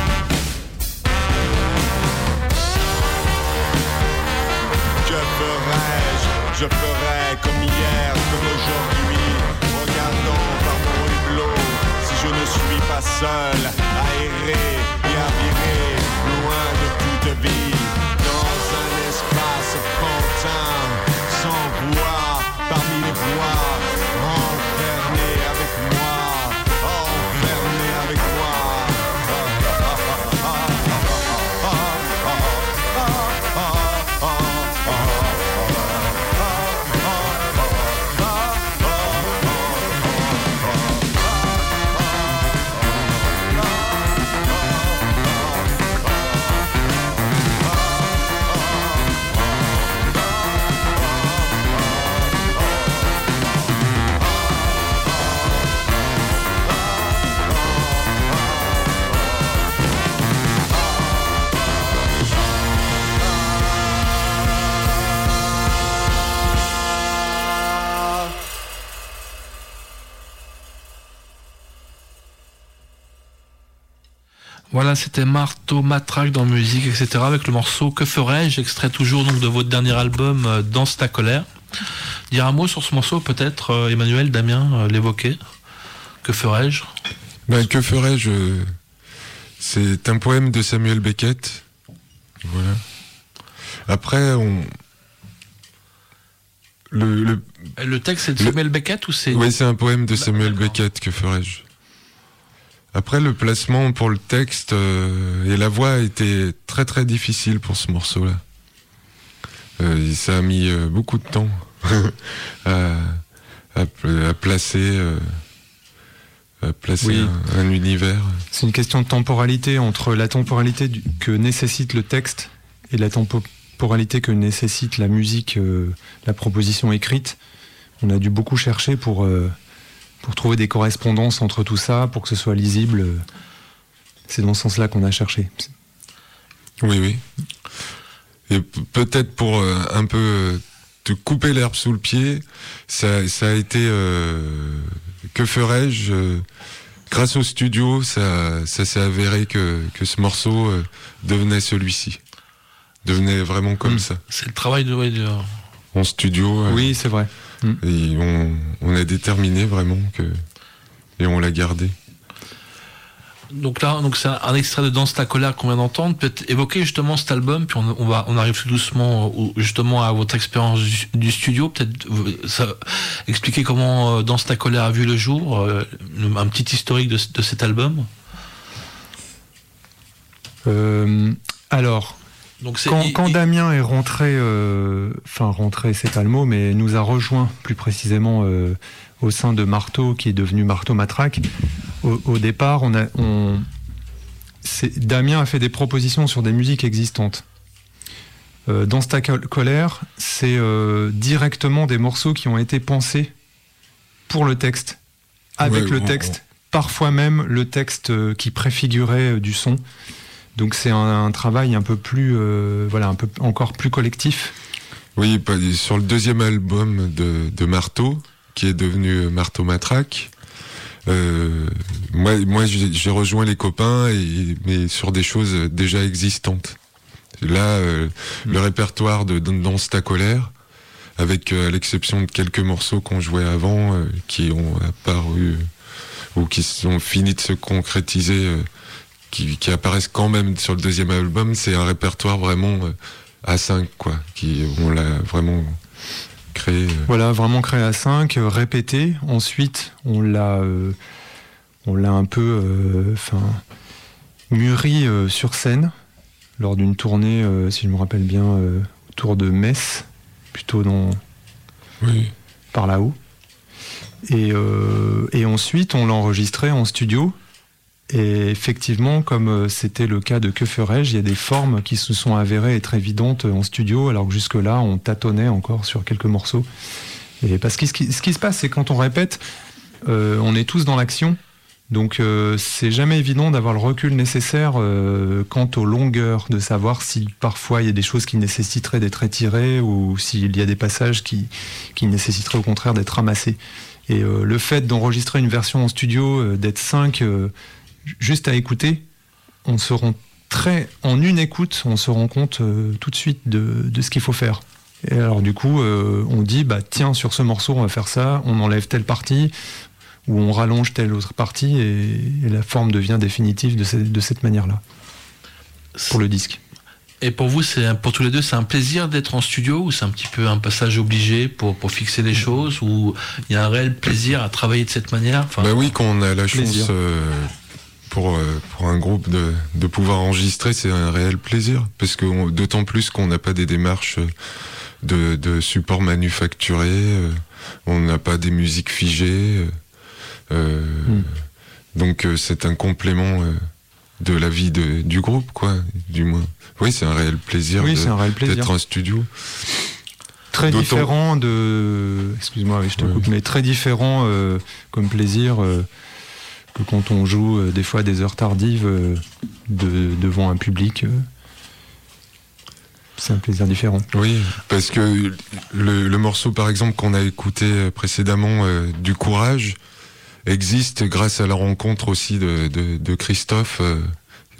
Que ferais-je? Je ferais comme hier, comme aujourd'hui, regardant par mon hublot, si je ne suis pas seul à errer et à virer loin de toute vie, dans un espace pantin, sans voix, parmi les bois, enfermé avec moi. Oh, Voilà, c'était marteau, matraque dans musique, et cetera avec le morceau Que ferais-je, extrait toujours donc de votre dernier album euh, Danse ta colère. Dire un mot sur ce morceau peut-être, euh, Emmanuel, Damien euh, l'évoquait. Que ferais-je? Ben, que ferais-je? C'est un poème de Samuel Beckett. Voilà. Après, on... Le, le... le texte c'est de Samuel le... Beckett ou c'est... Oui, c'est un poème de Samuel D'accord. Beckett, que ferais-je. Après, le placement pour le texte euh, et la voix était très très difficile pour ce morceau-là. Euh, ça a mis euh, beaucoup de temps à, à, à placer, euh, à placer oui. un, un univers. C'est une question de temporalité entre la temporalité du, que nécessite le texte et la temporalité que nécessite la musique, euh, la proposition écrite. On a dû beaucoup chercher pour... Euh, pour trouver des correspondances entre tout ça, pour que ce soit lisible. C'est dans ce sens-là qu'on a cherché. Oui, oui. Et peut-être pour euh, un peu euh, te couper l'herbe sous le pied, ça, ça a été... Euh, que ferais-je euh, grâce au studio, ça, ça s'est avéré que, que ce morceau euh, devenait celui-ci. Devenait vraiment comme mmh. ça. C'est le travail de... Ouais, de... En studio. Euh, oui, c'est vrai. Et on, on a déterminé vraiment que... Et on l'a gardé. Donc là, donc c'est un extrait de Danse ta colère qu'on vient d'entendre. Peut-être évoquer justement cet album, puis on, on, va, on arrive tout doucement au, justement à votre expérience du, du studio. Peut-être ça, expliquer comment Danse ta colère a vu le jour, euh, un petit historique de, de cet album. Euh, alors... Donc quand, il, quand il... Damien est rentré, euh, enfin rentré, c'est pas le mot, mais nous a rejoint plus précisément euh, au sein de Marteau, qui est devenu Marteau Matraque. Au, au départ, on a, on, c'est, Damien a fait des propositions sur des musiques existantes. Euh, Danse ta colère, c'est euh, directement des morceaux qui ont été pensés pour le texte, avec ouais, le texte, on... parfois même le texte euh, qui préfigurait euh, du son. Donc c'est un, un travail un peu plus, euh, voilà, un peu encore plus collectif. Oui, sur le deuxième album de, de Marteau, qui est devenu Marteau Matraque, euh, moi, moi j'ai, j'ai rejoint les copains, et, mais sur des choses déjà existantes. Là, euh, mmh. le répertoire de Danse ta colère, avec euh, à l'exception de quelques morceaux qu'on jouait avant, euh, qui ont apparu euh, ou qui ont fini de se concrétiser. Euh, Qui, qui apparaissent quand même sur le deuxième album, c'est un répertoire vraiment euh, à cinq, quoi. Qui, on l'a vraiment créé. Euh... Voilà, vraiment créé à cinq, euh, répété. Ensuite, on l'a, euh, on l'a un peu, enfin, euh, mûri euh, sur scène lors d'une tournée, euh, si je me rappelle bien, euh, autour de Metz, plutôt dans, oui, par là-haut. Et, euh, et ensuite, on l'a enregistré en studio. Et effectivement, comme c'était le cas de Que ferais-je, il y a des formes qui se sont avérées être évidentes en studio, alors que jusque-là, on tâtonnait encore sur quelques morceaux. Et parce que ce qui, ce qui se passe, c'est quand on répète, euh, on est tous dans l'action, donc euh, c'est jamais évident d'avoir le recul nécessaire euh, quant aux longueurs, de savoir si parfois il y a des choses qui nécessiteraient d'être étirées ou s'il y a des passages qui, qui nécessiteraient au contraire d'être ramassés. Et euh, le fait d'enregistrer une version en studio, euh, d'être cinq... Euh, juste à écouter, on se rend très, en une écoute, on se rend compte euh, tout de suite de, de ce qu'il faut faire. Et alors du coup, euh, on dit, bah tiens, sur ce morceau, on va faire ça, on enlève telle partie, ou on rallonge telle autre partie, et, et la forme devient définitive de, ce, de cette manière-là, pour le disque. Et pour vous, c'est, pour tous les deux, c'est un plaisir d'être en studio, ou c'est un petit peu un passage obligé pour, pour fixer les choses, ou il y a un réel plaisir à travailler de cette manière? Enfin, bah oui, quand on a la chance... Euh... Pour, pour un groupe de, de pouvoir enregistrer, c'est un réel plaisir, parce que on, d'autant plus qu'on n'a pas des démarches de, de support manufacturé, euh, on n'a pas des musiques figées, euh, mm. donc euh, c'est un complément euh, de la vie de, du groupe, quoi, du moins. Oui, c'est un réel plaisir, oui, de, c'est un réel plaisir. d'être en studio. Très d'autant... différent de, excuse-moi, je te ouais. coupe, mais très différent euh, comme plaisir. Euh, que quand on joue euh, des fois des heures tardives euh, de, devant un public, euh, c'est un plaisir différent. Oui, parce que le, le morceau par exemple qu'on a écouté précédemment, euh, du Courage, existe grâce à la rencontre aussi de, de, de Christophe, euh,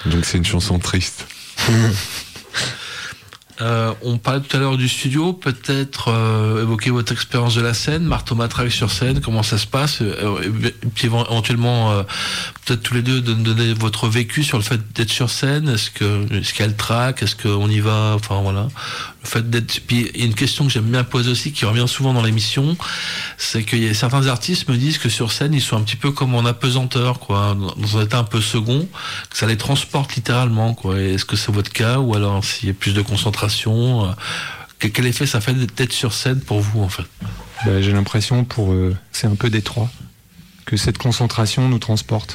Donc c'est une chanson triste. Euh, on parlait tout à l'heure du studio, peut-être euh, évoquer votre expérience de la scène, Marteau Matraque sur scène, comment ça se passe, euh, et puis éventuellement euh, peut-être tous les deux donner votre vécu sur le fait d'être sur scène. Est-ce que est-ce qu'il y a le track, est-ce qu'on y va, enfin voilà. Le fait d'être. Puis il y a une question que j'aime bien poser aussi, qui revient souvent dans l'émission, c'est qu'il y a certains artistes me disent que sur scène ils sont un petit peu comme en apesanteur, quoi, dans un état un peu second, que ça les transporte littéralement, quoi. Et est-ce que c'est votre cas, ou alors s'il y a plus de concentration? Quel effet ça fait d'être sur scène pour vous, en fait? Bah, j'ai l'impression, pour euh, c'est un peu détroit, que cette concentration nous transporte.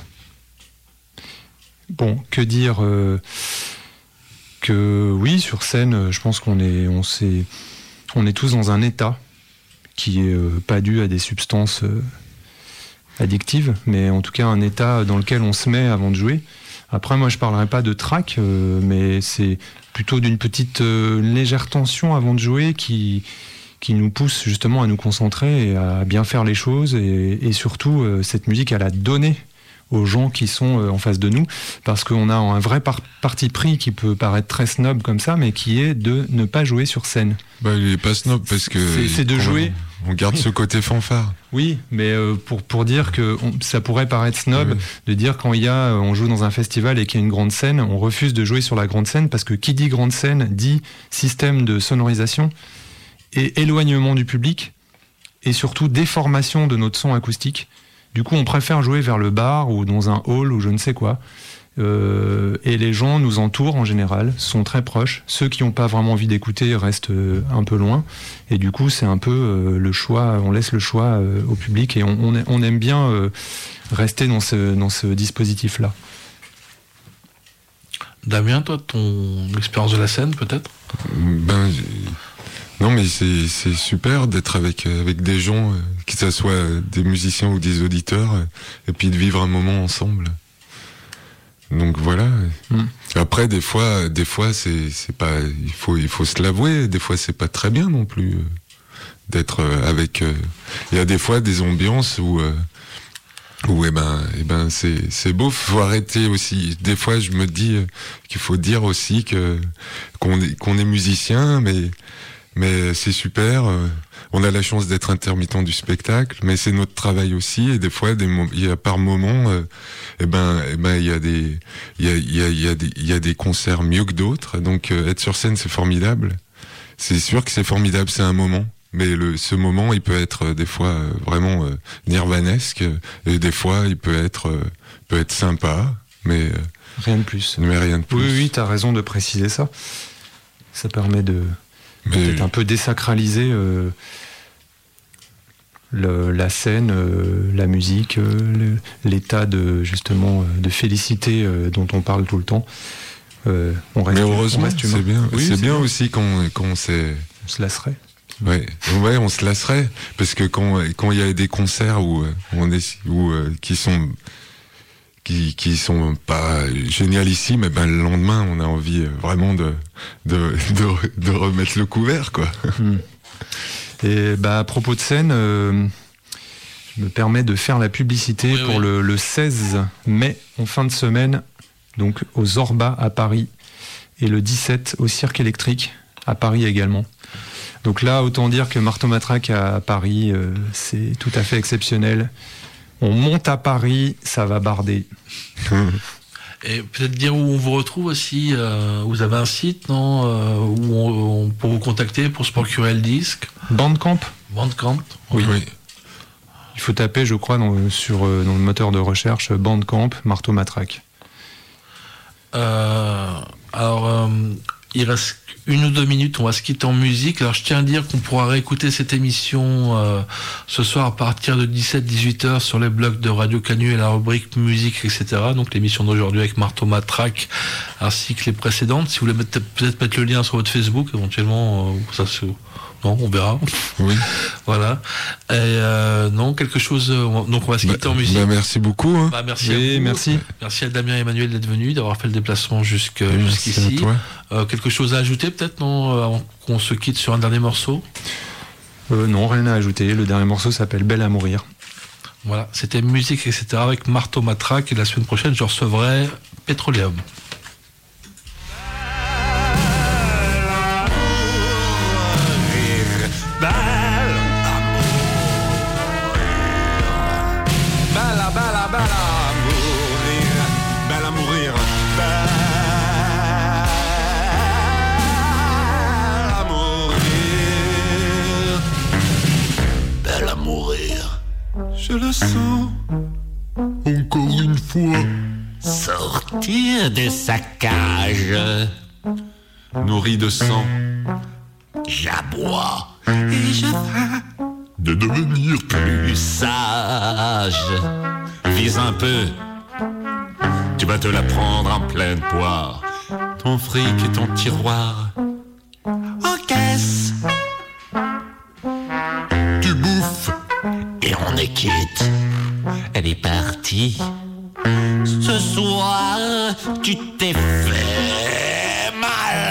Bon, que dire euh, que oui, sur scène, je pense qu'on est, on s'est, on est tous dans un état qui est euh, pas dû à des substances euh, addictives, mais en tout cas un état dans lequel on se met avant de jouer. Après, moi, je parlerai pas de track, euh, mais c'est plutôt d'une petite euh, légère tension avant de jouer qui, qui nous pousse justement à nous concentrer et à bien faire les choses. Et, et surtout, euh, cette musique, elle a donné aux gens qui sont euh, en face de nous, parce qu'on a un vrai par- parti pris qui peut paraître très snob comme ça, mais qui est de ne pas jouer sur scène. Bah, il est pas snob parce que c'est, c'est de jouer. On garde ce côté fanfare. Oui, mais euh, pour pour dire que on, ça pourrait paraître snob, oui. De dire quand il y a, on joue dans un festival et qu'il y a une grande scène, on refuse de jouer sur la grande scène, parce que qui dit grande scène dit système de sonorisation et éloignement du public, et surtout déformation de notre son acoustique. Du coup, on préfère jouer vers le bar ou dans un hall ou je ne sais quoi. Euh, et les gens nous entourent en général, sont très proches. Ceux qui n'ont pas vraiment envie d'écouter restent euh, un peu loin. Et du coup, c'est un peu euh, le choix, on laisse le choix euh, au public, et on, on, on aime bien euh, rester dans ce, dans ce dispositif-là. Damien, toi, ton expérience de la scène, peut-être ? Ben, non, mais c'est, c'est super d'être avec, avec des gens, euh, que ce soit des musiciens ou des auditeurs, euh, et puis de vivre un moment ensemble. Donc voilà. Mm. Après, des fois, des fois, c'est, c'est pas, il faut, il faut se l'avouer. Des fois, c'est pas très bien non plus euh, d'être euh, avec. Il euh, y a des fois des ambiances où, euh, où, eh ben, eh ben, c'est, c'est beau. Faut arrêter aussi. Des fois, je me dis euh, qu'il faut dire aussi que qu'on est, qu'on est musicien, mais mais c'est super. Euh, on a la chance d'être intermittent du spectacle, mais c'est notre travail aussi. Et des fois, des mo- il y a par moments, euh, eh ben, eh ben, il y a des, il y a, il y a, il y a des, il y a des concerts mieux que d'autres. Donc, euh, être sur scène, c'est formidable. C'est sûr que c'est formidable, c'est un moment. Mais le, ce moment, il peut être euh, des fois euh, vraiment euh, nirvanesque, et des fois, il peut être, euh, peut être sympa, mais euh, rien de plus. Mais rien de plus. Oui, oui, t'as raison de préciser ça. Ça permet de mais... peut-être un peu désacraliser euh, le, la scène, euh, la musique, euh, le, l'état de justement de félicité euh, dont on parle tout le temps. Euh, on reste, mais heureusement, on reste humain. c'est bien. Oui, c'est, c'est bien, bien aussi qu'on, qu'on s'est... On se lasserait. Ouais, ouais, on se lasserait parce que quand quand il y a des concerts où on est où qui sont qui qui sont pas génialissimes, et ben le lendemain on a envie vraiment de de de, de remettre le couvert, quoi. Mmh. Et bah à propos de scène, euh, je me permets de faire la publicité oui, pour oui. Le, le seize mai en fin de semaine, donc au Zorba à Paris, et le dix-sept au Cirque électrique à Paris également. Donc là, autant dire que Marteau Matraque à Paris, euh, c'est tout à fait exceptionnel. On monte à Paris, ça va barder. Et peut-être dire où on vous retrouve aussi. Euh, vous avez un site, non, euh, où on, on peut vous contacter pour se procurer le disque. Bandcamp. Bandcamp. Oui. oui. Il faut taper, je crois, dans, sur dans le moteur de recherche Bandcamp, Marteau Matraque. Euh, alors. Euh, Il reste une ou deux minutes, on va se quitter en musique. Alors je tiens à dire qu'on pourra réécouter cette émission euh, ce soir à partir de dix-sept à dix-huit heures sur les blogs de Radio Canu et la rubrique musique, et cetera. Donc l'émission d'aujourd'hui avec Marteau Matraque ainsi que les précédentes. Si vous voulez mettre, peut-être mettre le lien sur votre Facebook, éventuellement, euh, ça se... Non, on verra. Oui. Voilà. Et euh, non, quelque chose. Donc on va se quitter bah, en musique. Bah merci beaucoup. Hein. Bah, merci oui, à vous. Merci. Merci à Damien et Emmanuel d'être venus, d'avoir fait le déplacement jusque, jusqu'ici. Euh, quelque chose à ajouter peut-être, non, avant qu'on se quitte sur un dernier morceau. Euh, non, rien à ajouter. Le dernier morceau s'appelle Belle à mourir. Voilà, c'était musique, et cetera avec Marteau Matraque. Et la semaine prochaine, je recevrai Pétroléum. sens encore une fois sortir de sa cage. Nourri de sang, J'aboie et je feins de devenir plus sage. Vise un peu, tu vas te la prendre en pleine poire. ton fric et ton tiroir. Encaisse, Tu bouffes, et on est quitte. Elle est partie. Ce soir, tu t'es fait mal.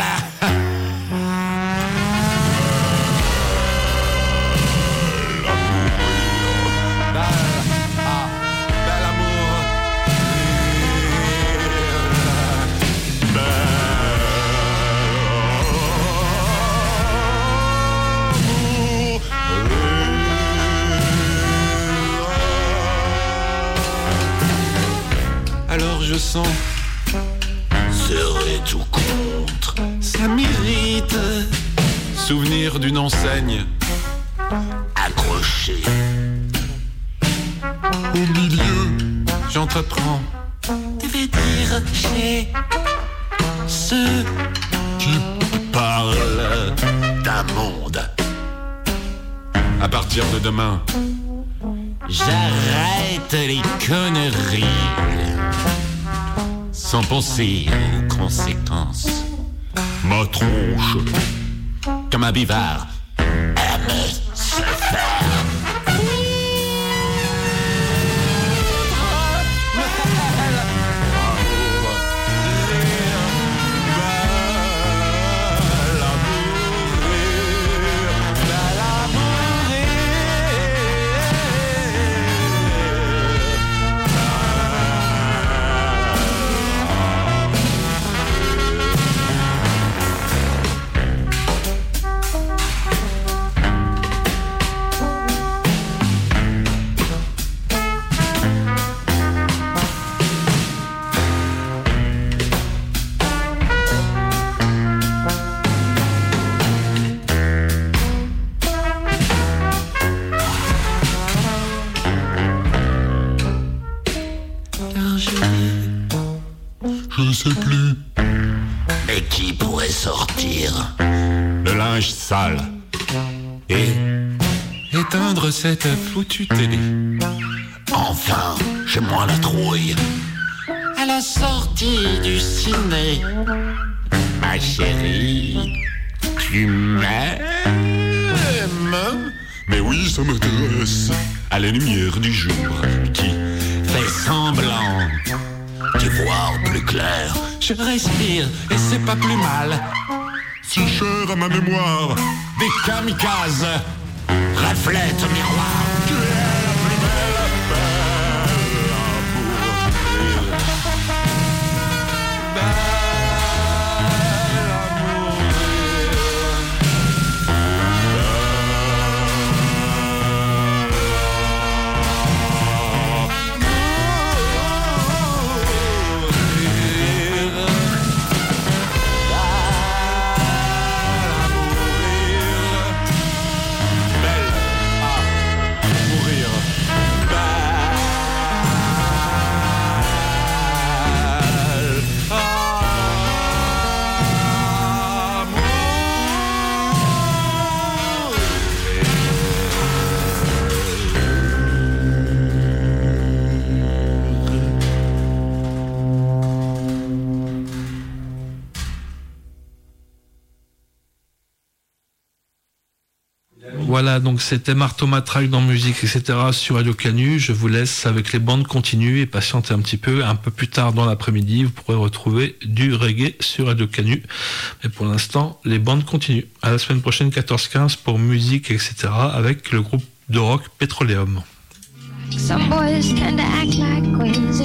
alors je sens Serait tout contre. ça m'irrite. Souvenir d'une enseigne Accroché. au milieu, j'entreprends Devait dire chez ceux qui parlent d'un monde. à partir de demain J'arrête les conneries sans penser aux conséquences. Ma tronche, comme un bivard, aime se faire. je sais plus. Mais qui pourrait sortir le linge sale et Éteindre cette foutue télé. enfin, j'ai moins la trouille. À la sortie du ciné, ma chérie, tu m'aimes? Mais oui, ça m'intéresse. À la lumière du jour qui fait semblant d'y voir plus clair. Je respire et c'est pas plus mal. Si cher à ma mémoire, Des kamikazes reflètent au miroir. tu es la plus belle belle amour. Voilà, donc c'était Marteau Matraque dans musique, et cetera sur Radio Canu. Je vous laisse avec les bandes continues et patientez un petit peu. Un peu plus tard dans l'après-midi, vous pourrez retrouver du reggae sur Radio Canu. Mais pour l'instant, les bandes continuent. À la semaine prochaine, quatorze quinze pour musique, et cetera avec le groupe de rock Petroleum. Some boys tend to act like crazy.